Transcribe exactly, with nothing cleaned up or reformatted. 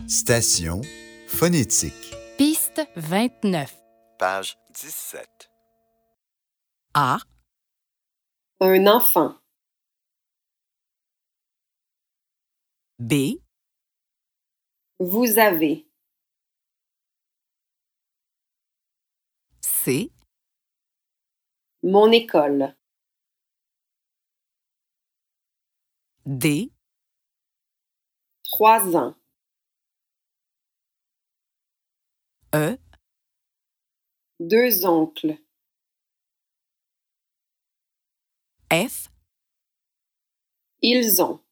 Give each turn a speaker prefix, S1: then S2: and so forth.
S1: Station phonétique.
S2: Piste vingt-neuf.
S3: Page dix-sept.
S2: A,
S4: Un enfant.
S2: B,
S4: Vous avez.
S2: C,
S4: Mon école.
S2: D,
S4: Trois ans.
S2: E,
S4: Deux oncles.
S2: F,
S4: Ils ont.